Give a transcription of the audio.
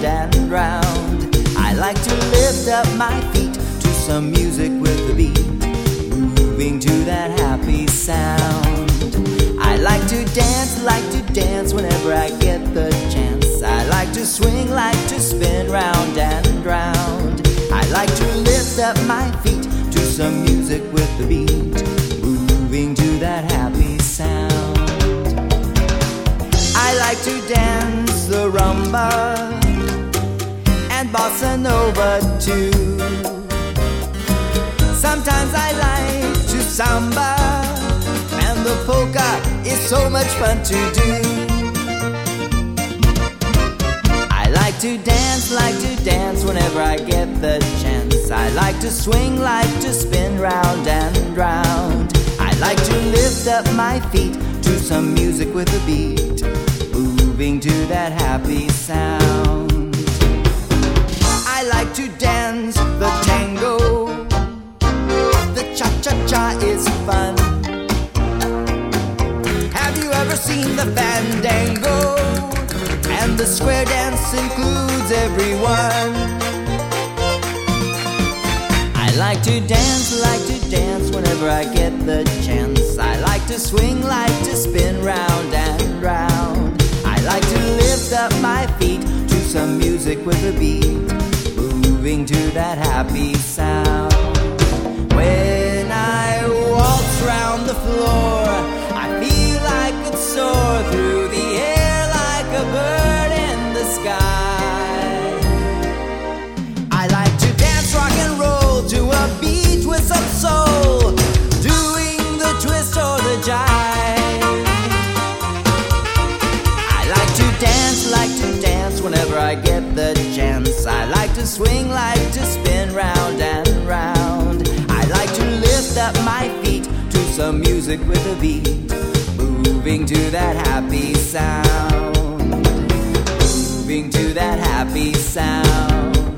and round. I like to lift up my feet to some music with a beat, moving to that happy sound. I like to dance whenever I get the chance. I like to swing, like to spin round and round. I like to lift up my feet to some music with the beat, moving to that happy sound. I like to dance the rumba and bossa nova too. Sometimes I like to samba, and the polka is so much fun to do. I like to dance whenever I get the chance. I like to swing, like to spin round and round. I like to lift up my feet to some music with a beat, moving to that happy sound. I like to dance the tango. The cha-cha-cha is fun. Have you ever seen the fandango? And the square dance includes everyone. I like to dance whenever I get the chance. I like to swing, like to spin round and round. I like to lift up my feet to some music with a beat, moving to that happy sound. When I waltz round the floor, I feel I could soar through the air like a bird in the sky. I like to dance rock and roll to a beat with some soul, doing the twist or the jive. I like to dance whenever I get the chance. I like to swing, like to spin round and round. I like to lift up my feet to some music with a beat, moving to that happy sound, moving to that happy sound.